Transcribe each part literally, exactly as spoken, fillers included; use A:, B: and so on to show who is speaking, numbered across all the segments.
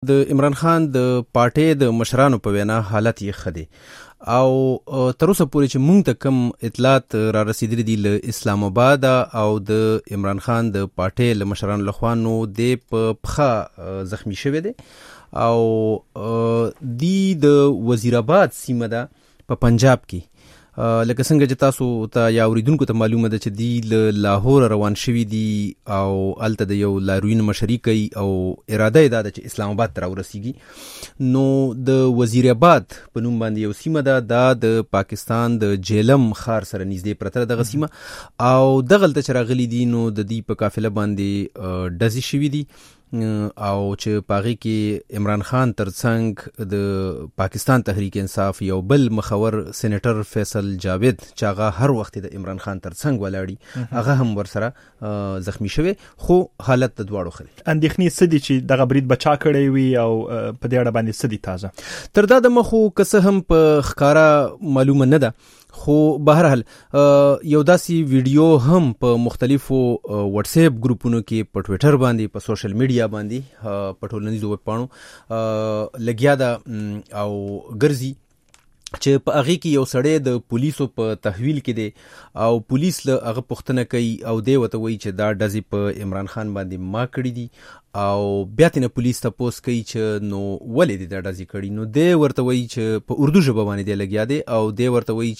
A: د عمران خان د پارټۍ د مشرانو په وینا حالت یې ښه دی او تر اوسه پورې چې موږ ته کوم اطلاعات را رسیدلي دي له اسلام آباد او د عمران خان د پارټۍ له مشرانو لخوا نو دی په پښه زخمی شوی دی او دی د وزیر آباد سیمه ده په پنجاب کې لکه څنګه چې تاسو ته یا اوریدونکو ته معلومه ده چې دی له لاهور روان شوي دي او هلته د یو لاروین مشري کوي او اراده یې دا ده چې اسلام آباد ته راورسیږي. نو د وزیر آباد په نوم باندې یو سیمه ده، دا د پاکستان د جیلم ښار سره نږدې پرته ده دغه سیمه، او دغلته چې راغلي دي نو د دې په قافله باندې ډزې شوي دي او چې پاغي کې عمران خان ترڅنګ د پاکستان تحریک انصاف یو بل مخور سېنیټر فیصل جاوید چې هغه هر وخت د عمران خان ترڅنګ ولاړی هغه هم ورسره زخمی شوی، خو حالت د دواړو ښه دی.
B: اندېښنې څه دي چې دغه برید بچا کړی وي او په دې اړه باندې څه دي تازه؟
A: تر دا دمه خو که څه هم په ښکاره معلومه نه ده، خو بهرحال یو داسې ویډیو هم په مختلفو واتس اپ ګروپونو کې په ټویټر باندې په سوشل میډیا باندې په ټولنیزو ویب پاڼو لګیا ده او ګرځي چې په هغې کې یو سړی د پولیسو په تحویل کې دی او پولیس له هغه پوښتنه کوي او دی ورته وایي چې دا ډزې په عمران خان باندې ما کړي دي او بیا ترې نه پولیس تپوس کوي چې نو ولې دې دا ډزې کړي، نو دی ورته وایي چې په اردو ژبه باندې دی لګیا دی او دی ورته وایي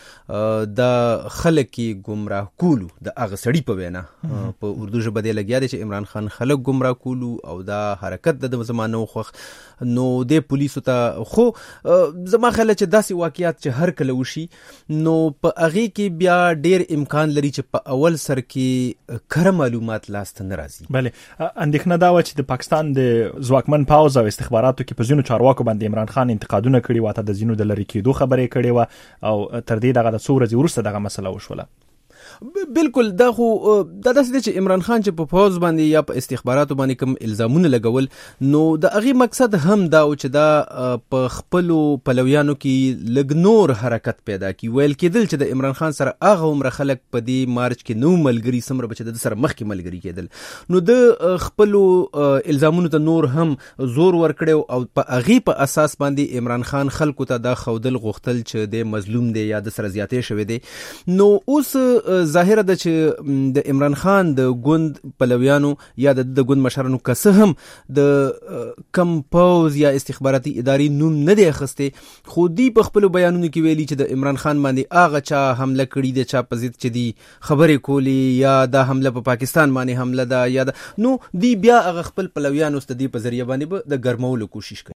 A: چې دا خلک یې ګمراه کولو، د هغه سړي په وینا په اردو ژبه دی لګیا دی چې عمران خان خلک ګمراه کولو او دا حرکت د زما نه و خوښ. نو دی پولیسو ته خو زما خیال چې داسې واقعیات چې هر کله وشي نو په هغې کې بیا ډیر امکان لري چې په اول سر کې کره معلومات لاسته نه راځي.
B: بله، اندېښنه دا و چې د پاکستان د ځواکمن پوځ او استخباراتو کې په ځینو چارواکو باندې عمران خان انتقادونه کړي و، حتی د ځینو د لرې کېدو خبرې کړې و او تر دې دغه د څو ورځې وروسته دغه مسله وشوله.
A: بالکل، دا خو دا داسې دی چې عمران خان چې په پوځ باندې یا په استخباراتو باندې کوم الزامونه لګول نو د هغې مقصد هم دا و چې دا په خپلو پلویانو کې لږ نور حرکت پیدا کړي. ویل کېدل چې د عمران خان سره هغه عمره خلک په دې مارچ کې نو ملګري څومره به چې د سره مخکې ملګري کېدل، نو د خپلو الزامونو ته نور هم زور ورکړی او په هغې په اساس باندې عمران خان خلکو ته دا ښودل غوښتل چې دی مظلوم دی یا د سره زیاتې شوی دی. نو اوس ظاهره ده چې د عمران خان د ګوند پلویانو یا د د ګوند مشرانو که څه هم د کم پوځ یا استخباراتي ادارې نوم نه دی اخیستی، خو دوی په خپلو بیانونو کې ویلي چې د عمران خان باندې هغه چا حمله کړي د چا په ضد چې دی خبرې کولې یا دا حمله په پاکستان باندې حمله ده یا ده، نو دوی بیا هغه خپل پلویانو ته د دې په ذریعه باندې به د ګرمولو کوشش کوي.